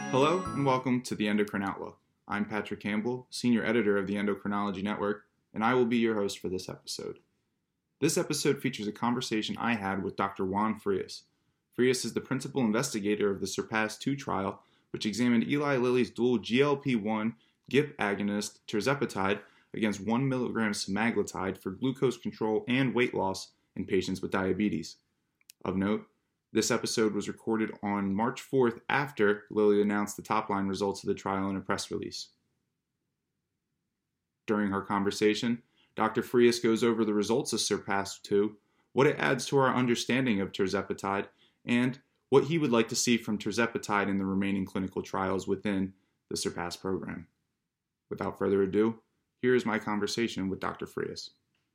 Hello and welcome to the Endocrine Outlook. I'm Patrick Campbell, Senior Editor of the Endocrinology Network, and I will be your host for this episode. This episode features a conversation I had with Dr. Juan Frias. Frias is the principal investigator of the SURPASS-2 trial, which examined Eli Lilly's dual GLP-1 GIP agonist tirzepatide against 1 milligram semaglutide for glucose control and weight loss in patients with diabetes. Of note, this episode was recorded on March 4th after Lilly announced the top-line results of the trial in a press release. During our conversation, Dr. Frias goes over the results of SURPASS-2, what it adds to our understanding of tirzepatide, and what he would like to see from tirzepatide in the remaining clinical trials within the SURPASS program. Without further ado, here is my conversation with Dr. Frias.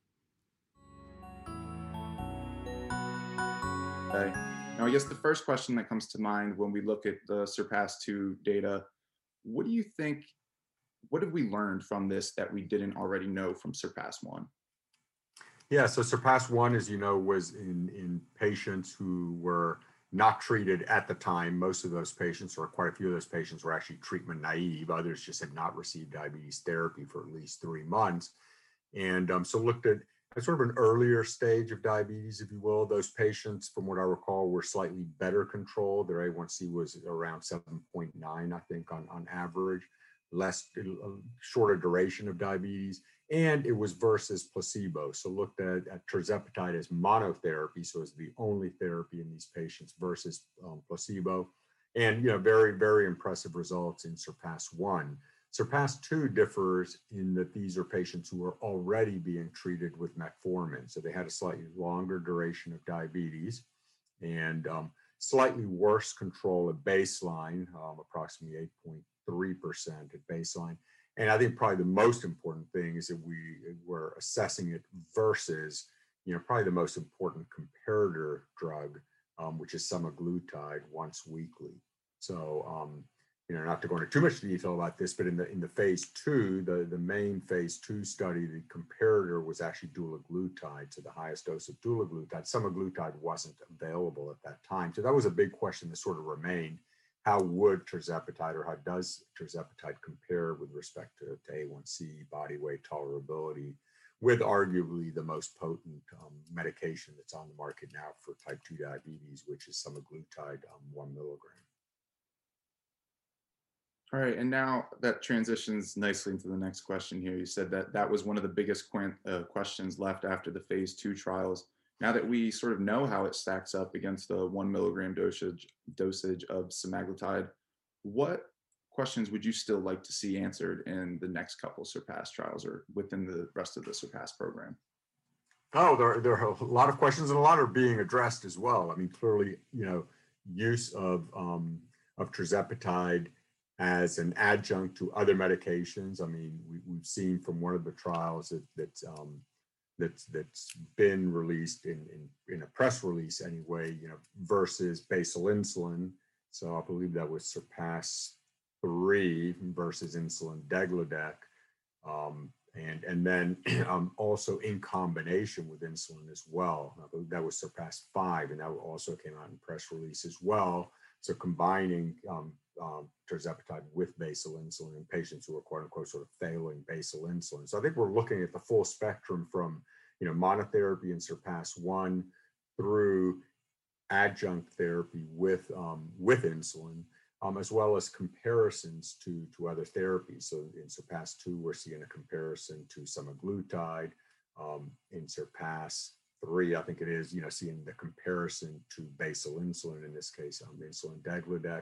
Okay. Now, I guess the first question that comes to mind when we look at the SURPASS-2 data, what have we learned from this that we didn't already know from SURPASS-1? Yeah, so SURPASS-1, as you know, was in patients who were not treated at the time. Most of those patients, or quite a few of those patients, were actually treatment naive. Others just had not received diabetes therapy for at least 3 months. And so looked at sort of an earlier stage of diabetes, if you will. Those patients, from what I recall, were slightly better controlled. Their A1C was around 7.9, I think, on average, shorter duration of diabetes, and it was versus placebo. So looked at tirzepatide as monotherapy, so as the only therapy in these patients versus placebo, and very, very impressive results in SURPASS-1. SURPASS-2 differs in that these are patients who are already being treated with metformin. So they had a slightly longer duration of diabetes and slightly worse control at baseline, approximately 8.3% at baseline. And I think probably the most important thing is that we were assessing it versus, probably the most important comparator drug, which is semaglutide once weekly. So, not to go into too much detail about this, but in the phase 2, the main phase 2 study, the comparator was actually dulaglutide, so the highest dose of dulaglutide. Semaglutide wasn't available at that time. So that was a big question that sort of remained. How would tirzepatide, or how does tirzepatide compare with respect to A1C, body weight, tolerability, with arguably the most potent medication that's on the market now for type 2 diabetes, which is semaglutide 1 milligram. All right, and now that transitions nicely into the next question here. You said that was one of the biggest questions left after the phase 2 trials. Now that we sort of know how it stacks up against the 1 milligram dosage of semaglutide, what questions would you still like to see answered in the next couple SURPASS trials or within the rest of the SURPASS program? Oh, there are a lot of questions, and a lot are being addressed as well. I mean, clearly, use of tirzepatide as an adjunct to other medications. I mean, we've seen from one of the trials that's been released in a press release anyway, versus basal insulin. So I believe that was SURPASS-3 versus insulin degludec. And then also in combination with insulin as well. I believe that was SURPASS-5, and that also came out in press release as well. So combining tirzepatide with basal insulin in patients who are quote unquote sort of failing basal insulin. So I think we're looking at the full spectrum from monotherapy in SURPASS-1 through adjunct therapy with insulin, as well as comparisons to other therapies. So in SURPASS-2, we're seeing a comparison to semaglutide. In SURPASS-3, I think it is, seeing the comparison to basal insulin, in this case, insulin degludec.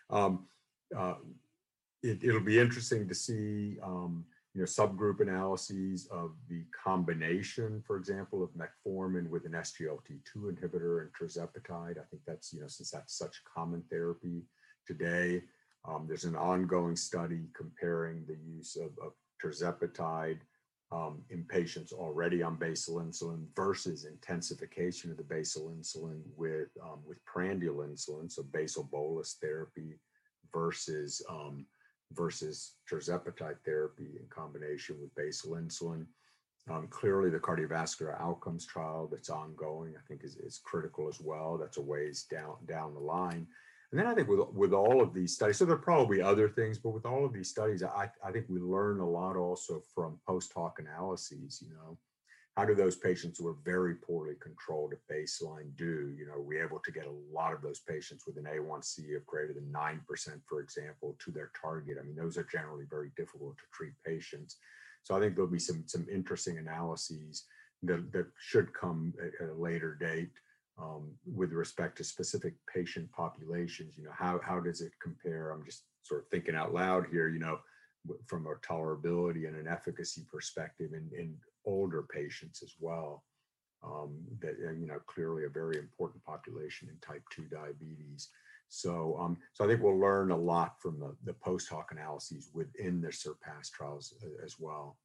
It'll be interesting to see, subgroup analyses of the combination, for example, of metformin with an SGLT2 inhibitor and tirzepatide. I think that's, since that's such common therapy today, there's an ongoing study comparing the use of tirzepatide in patients already on basal insulin versus intensification of the basal insulin with prandial insulin, so basal bolus therapy versus tirzepatide therapy in combination with basal insulin. Clearly, the cardiovascular outcomes trial that's ongoing, I think, is critical as well. That's a ways down the line. And then I think with all of these studies, so there are probably other things, but with all of these studies, I think we learn a lot also from post hoc analyses. How do those patients who are very poorly controlled at baseline do? Are we able to get a lot of those patients with an A1C of greater than 9%, for example, to their target? I mean, those are generally very difficult to treat patients. So I think there'll be some interesting analyses that should come at a later date with respect to specific patient populations. How does it compare? I'm just sort of thinking out loud here, from a tolerability and an efficacy perspective in older patients as well. That clearly a very important population in type 2 diabetes. So I think we'll learn a lot from the post hoc analyses within the SURPASS trials as well.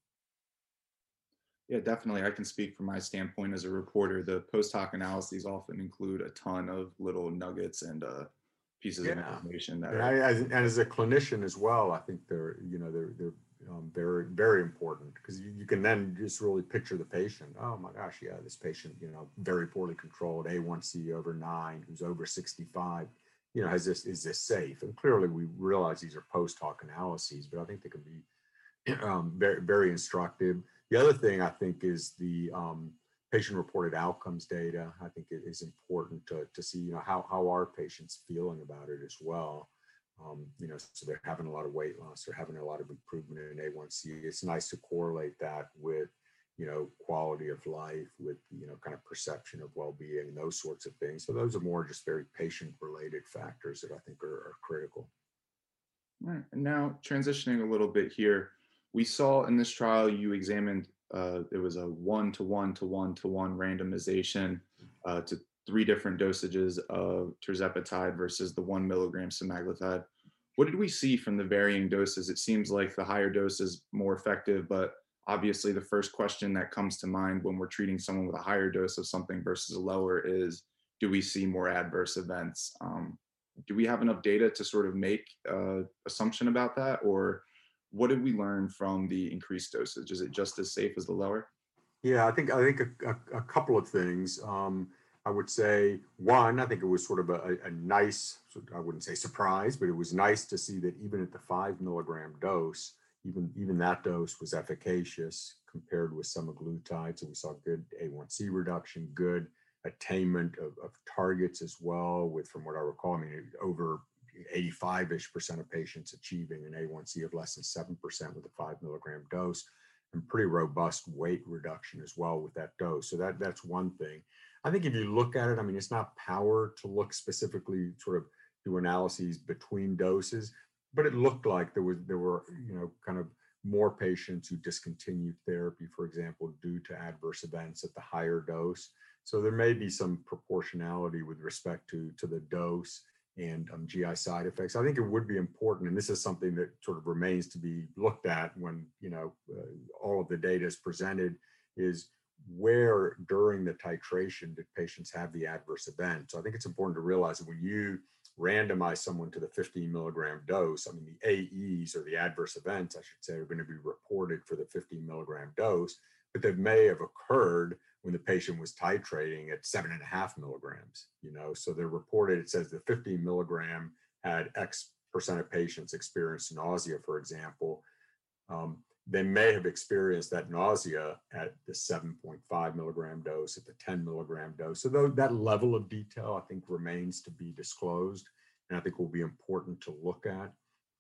Yeah, definitely. I can speak from my standpoint as a reporter. The post hoc analyses often include a ton of little nuggets and pieces of information that and as a clinician as well, I think they're very, very important, because you can then just really picture the patient. Oh my gosh, yeah, this patient, very poorly controlled, A1C over 9, who's over 65, is this safe? And clearly we realize these are post hoc analyses, but I think they can be very, very instructive. The other thing I think is the patient-reported outcomes data. I think it is important to see, how are patients feeling about it as well. So they're having a lot of weight loss, they're having a lot of improvement in A1C. It's nice to correlate that with, quality of life, with, kind of perception of well-being and those sorts of things. So those are more just very patient-related factors that I think are critical. All right. And now transitioning a little bit here, we saw in this trial you examined, it was a 1-to-1 to 1-to-1 randomization to 3 different dosages of tirzepatide versus the 1 milligram semaglutide. What did we see from the varying doses? It seems like the higher dose is more effective, but obviously the first question that comes to mind when we're treating someone with a higher dose of something versus a lower is, do we see more adverse events? Do we have enough data to sort of make an assumption about that? Or what did we learn from the increased dosage? Is it just as safe as the lower? Yeah, I think a couple of things. I would say, one, I think it was sort of a nice, I wouldn't say surprise, but it was nice to see that even at the 5 milligram dose, even that dose was efficacious compared with semaglutide. So we saw good A1C reduction, good attainment of targets as well, with, from what I recall, I mean, over 85-ish% of patients achieving an A1C of less than 7% with a 5 milligram dose, and pretty robust weight reduction as well with that dose. So that's one thing. I think if you look at it, I mean, it's not powered to look specifically, sort of do analyses between doses, but it looked like there were kind of more patients who discontinued therapy, for example, due to adverse events at the higher dose. So there may be some proportionality with respect to the dose and GI side effects. I think it would be important, and this is something that sort of remains to be looked at when all of the data is presented, is where during the titration did patients have the adverse event. So I think it's important to realize that when you randomize someone to the 15 milligram dose, I mean, the AEs, or the adverse events, I should say, are going to be reported for the 15 milligram dose, but they may have occurred when the patient was titrating at 7.5 milligrams. So they're reported, it says the 15 milligram had X% of patients experience nausea, for example. They may have experienced that nausea at the 7.5 milligram dose, at the 10 milligram dose. So that level of detail, I think, remains to be disclosed, and I think will be important to look at.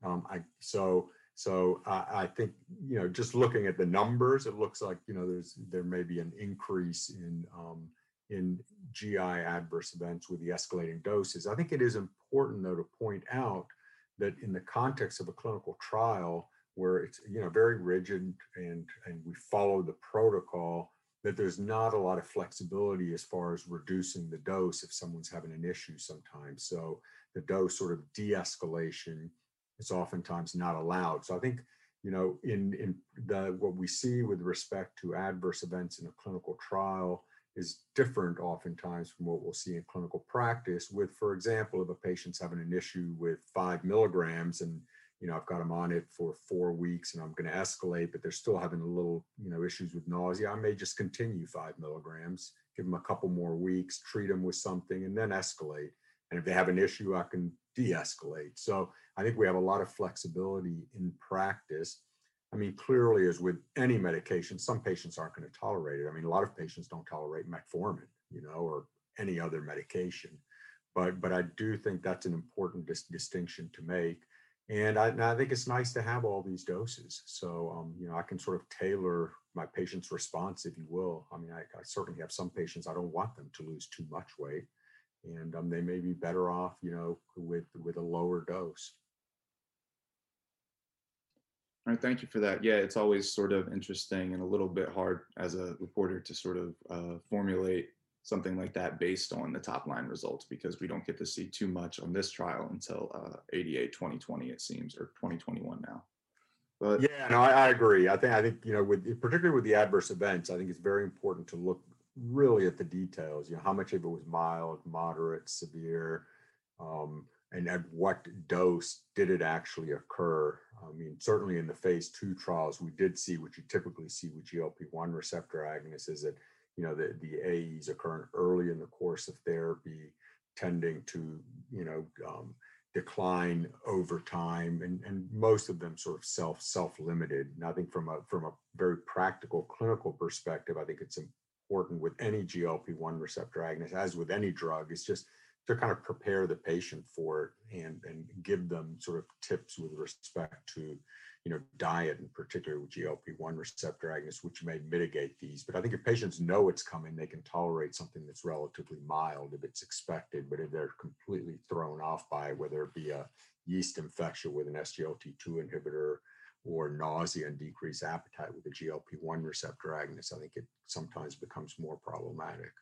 So I think, just looking at the numbers, it looks like, there may be an increase in GI adverse events with the escalating doses. I think it is important, though, to point out that in the context of a clinical trial where it's, very rigid and we follow the protocol, that there's not a lot of flexibility as far as reducing the dose if someone's having an issue sometimes. So the dose sort of de-escalation is oftentimes not allowed. So I think, in what we see with respect to adverse events in a clinical trial is different oftentimes from what we'll see in clinical practice with, for example, if a patient's having an issue with 5 milligrams and, I've got them on it for 4 weeks and I'm going to escalate, but they're still having a little, issues with nausea, I may just continue 5 milligrams, give them a couple more weeks, treat them with something, and then escalate. And if they have an issue, I can de-escalate. So I think we have a lot of flexibility in practice. I mean, clearly, as with any medication, some patients aren't going to tolerate it. I mean, a lot of patients don't tolerate metformin, or any other medication. But I do think that's an important distinction to make. And I think it's nice to have all these doses. So, I can sort of tailor my patient's response, if you will. I mean, I certainly have some patients, I don't want them to lose too much weight. And they may be better off, with a lower dose. All right, thank you for that. Yeah, it's always sort of interesting and a little bit hard as a reporter to sort of formulate something like that based on the top line results, because we don't get to see too much on this trial until ADA 2020, it seems, or 2021 now. But Yeah, no, I agree. I think particularly with the adverse events, I think it's very important to look really at the details. How much of it was mild, moderate, severe, and at what dose did it actually occur? I mean, certainly in the phase 2 trials, we did see what you typically see with GLP-1 receptor agonists, is that the AEs occurring early in the course of therapy, tending to decline over time, and most of them sort of self-limited. And I think from a very practical clinical perspective, I think it's important with any GLP-1 receptor agonist, as with any drug, is just to kind of prepare the patient for it, and give them sort of tips with respect to diet, in particular with GLP-1 receptor agonists, which may mitigate these. But I think if patients know it's coming, they can tolerate something that's relatively mild if it's expected. But if they're completely thrown off by it, whether it be a yeast infection with an SGLT2 inhibitor, or nausea and decreased appetite with a GLP-1 receptor agonist, I think it sometimes becomes more problematic.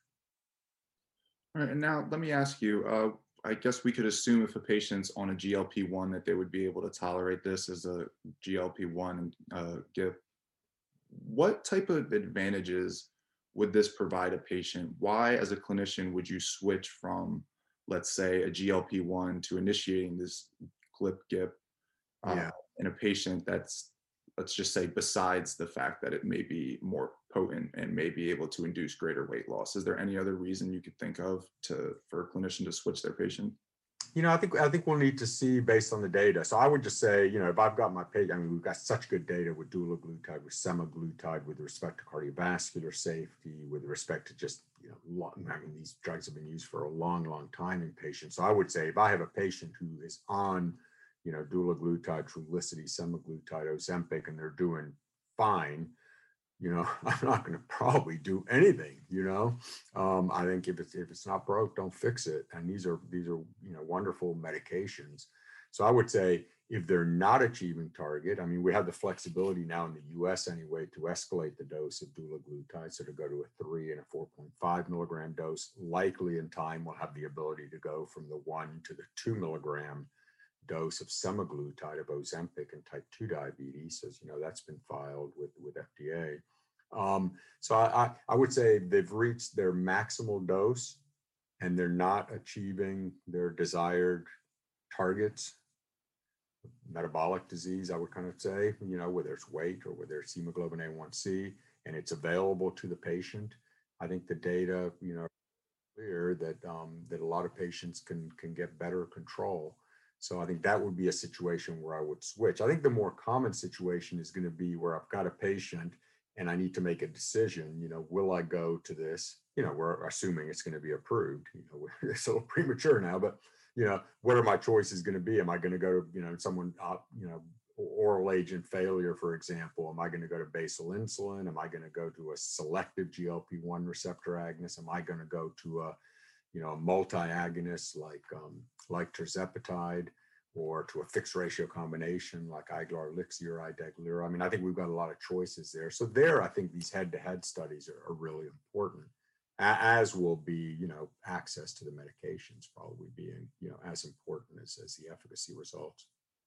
all right, and now let me ask you, I guess we could assume if a patient's on a GLP-1 that they would be able to tolerate this as a GLP-1 give. What type of advantages would this provide a patient? Why, as a clinician, would you switch from, let's say, a GLP-1 to initiating this GLP-GIP Yeah. in a patient that's, let's just say, besides the fact that it may be more potent and may be able to induce greater weight loss? Is there any other reason you could think of for a clinician to switch their patient? I think we'll need to see based on the data. So I would just say, if I've got my patient, I mean, we've got such good data with dulaglutide, with semaglutide, with respect to cardiovascular safety, with respect to just, I mean, these drugs have been used for a long, long time in patients. So I would say if I have a patient who is on, dulaglutide, Trulicity, semaglutide, Ozempic, and they're doing fine, I'm not going to probably do anything. I think if it's not broke, don't fix it. And these are wonderful medications. So I would say if they're not achieving target, I mean, we have the flexibility now in the U.S. anyway to escalate the dose of dulaglutide, so to go to a 3 and a 4.5 milligram dose. Likely in time, we'll have the ability to go from the 1 to the 2 milligram dose of semaglutide, of Ozempic, and type 2 diabetes. As you know, that's been filed with FDA. So I would say they've reached their maximal dose and they're not achieving their desired targets. Metabolic disease, I would kind of say, whether it's weight or whether it's hemoglobin A1C, and it's available to the patient. I think the data, clear that a lot of patients can get better control. So I think that would be a situation where I would switch. I think the more common situation is going to be where I've got a patient and I need to make a decision, will I go to this? We're assuming it's going to be approved. It's a little premature now, but, what are my choices going to be? Am I going to go to, someone, oral agent failure, for example? Am I going to go to basal insulin? Am I going to go to a selective GLP-1 receptor agonist? Am I going to go to a multi-agonist like tirzepatide, or to a fixed ratio combination like Iglar, Elixir, Ideglira? I mean, I think we've got a lot of choices there. So I think these head-to-head studies are really important, as will be, access to the medications probably being, as important as the efficacy results.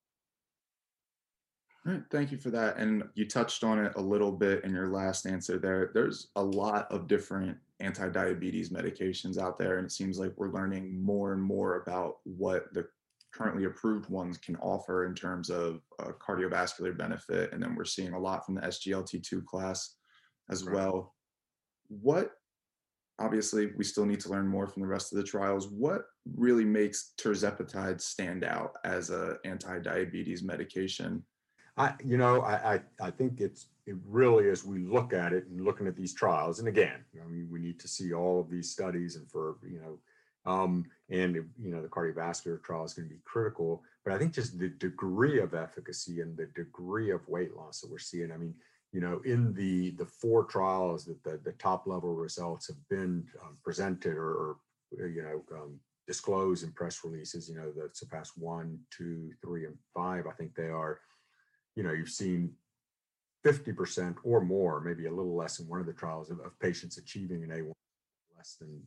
All right, thank you for that. And you touched on it a little bit in your last answer there. There's a lot of different anti-diabetes medications out there, and it seems like we're learning more and more about what the currently approved ones can offer in terms of cardiovascular benefit. And then we're seeing a lot from the SGLT2 class as Right. well. What obviously we still need to learn more from the rest of the trials. What really makes tirzepatide stand out as a anti-diabetes medication? I think it really, as we look at it and looking at these trials, and again, I mean, we need to see all of these studies, and the cardiovascular trial is going to be critical. But I think just the degree of efficacy and the degree of weight loss that we're seeing. I mean, in the four trials that the top level results have been presented disclosed in press releases, the Surpass 1, 2, 3, and 5, I think they are, you've seen 50% or more, maybe a little less in one of the trials of patients achieving an A1 less than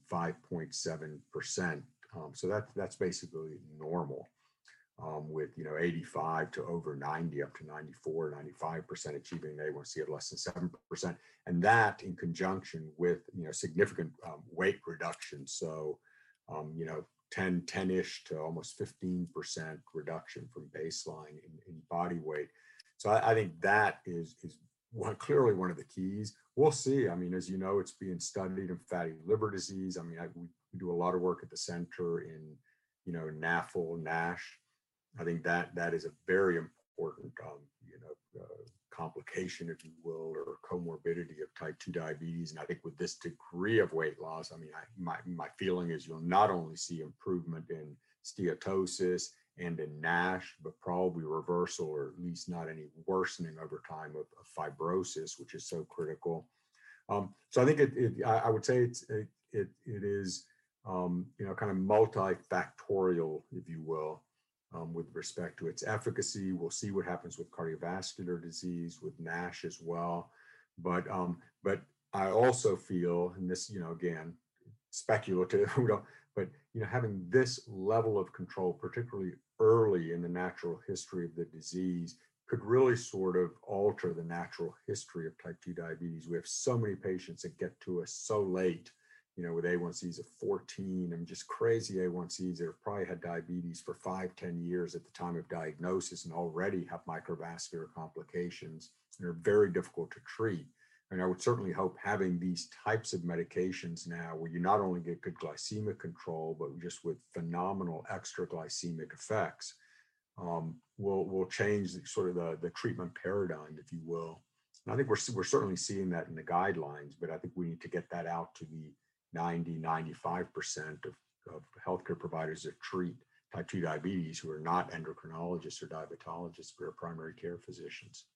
5.7%. So that's basically normal, with 85 to over 90, up to 94, 95% achieving an A1C of less than 7%, and that in conjunction with significant weight reduction. So 10-ish to almost 15% reduction from baseline in body weight. So I think that is clearly one of the keys. We'll see. I mean, as you know, it's being studied in fatty liver disease. I mean, we do a lot of work at the center in NAFL, NASH. I think that is a very important complication, if you will, or comorbidity of type 2 diabetes. And I think with this degree of weight loss, I mean, my feeling is you'll not only see improvement in steatosis and in NASH, but probably reversal, or at least not any worsening over time of fibrosis, which is so critical. So I think I would say it is kind of multifactorial, if you will, with respect to its efficacy. We'll see what happens with cardiovascular disease, with NASH as well. But I also feel, and this, again, speculative, but having this level of control, particularly early in the natural history of the disease, could really sort of alter the natural history of type 2 diabetes. We have so many patients that get to us so late, with A1Cs of 14 and just crazy A1Cs that have probably had diabetes for 5-10 years at the time of diagnosis and already have microvascular complications and are very difficult to treat. And I would certainly hope having these types of medications now, where you not only get good glycemic control, but just with phenomenal extra glycemic effects, will change sort of the treatment paradigm, if you will. And I think we're certainly seeing that in the guidelines, but I think we need to get that out to the 90-95% of healthcare providers that treat type 2 diabetes, who are not endocrinologists or diabetologists, but are primary care physicians.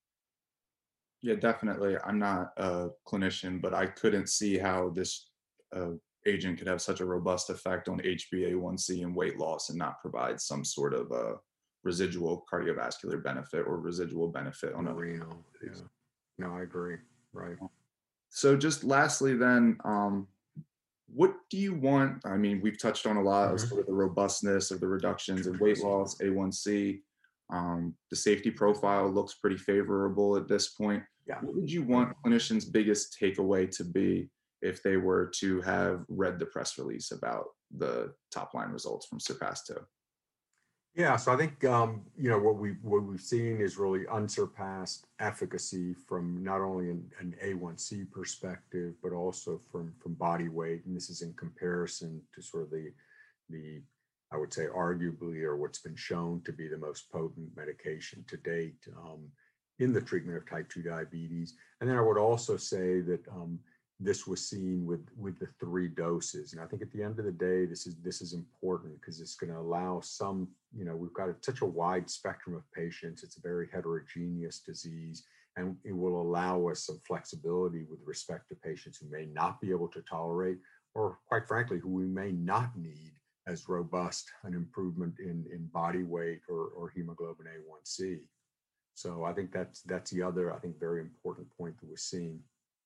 Yeah, definitely. I'm not a clinician, but I couldn't see how this agent could have such a robust effect on HbA1c and weight loss and not provide some sort of residual cardiovascular benefit or residual benefit on other renal. Yeah. No, I agree. Right. So just lastly then, what do you want? I mean, we've touched on a lot of sort of the robustness of the reductions in weight loss, A1C. The safety profile looks pretty favorable at this point. Yeah. What would you want clinicians' biggest takeaway to be if they were to have read the press release about the top line results from Surpass 2? Yeah, so I think what we've seen is really unsurpassed efficacy from not only an A1C perspective, but also from body weight, and this is in comparison to sort of the I would say arguably, or what's been shown to be the most potent medication to date in the treatment of type 2 diabetes. And then I would also say that this was seen with the 3 doses. And I think at the end of the day, this is important, because it's going to allow some, we've got such a wide spectrum of patients. It's a very heterogeneous disease, and it will allow us some flexibility with respect to patients who may not be able to tolerate, or quite frankly, who we may not need as robust an improvement in body weight or hemoglobin A1C. So I think that's the other, I think, very important point that we're seeing.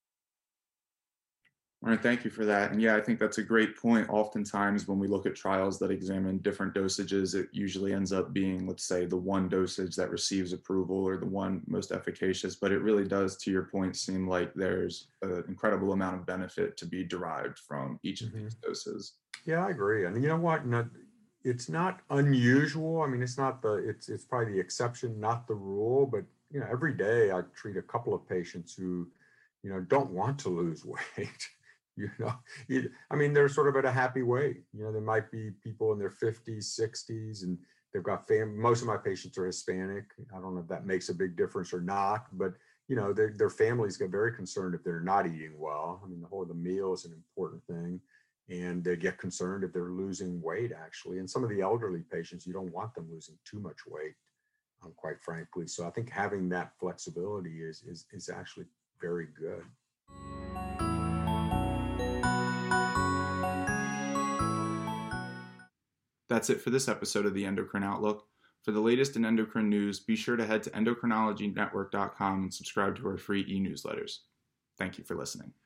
All right, thank you for that. And yeah, I think that's a great point. Oftentimes when we look at trials that examine different dosages, it usually ends up being, let's say, the one dosage that receives approval or the one most efficacious. But it really does, to your point, seem like there's an incredible amount of benefit to be derived from each of these doses. Yeah, I agree. And you know what? It's not unusual. I mean, it's probably the exception, not the rule. But every day I treat a couple of patients who don't want to lose weight. I mean, they're sort of at a happy weight. There might be people in their 50s, 60s, and they've got most of my patients are Hispanic. I don't know if that makes a big difference or not, but their families get very concerned if they're not eating well. I mean, the meal is an important thing, and they get concerned if they're losing weight, actually. And some of the elderly patients, you don't want them losing too much weight, quite frankly. So I think having that flexibility is actually very good. That's it for this episode of the Endocrine Outlook. For the latest in endocrine news, be sure to head to endocrinologynetwork.com and subscribe to our free e-newsletters. Thank you for listening.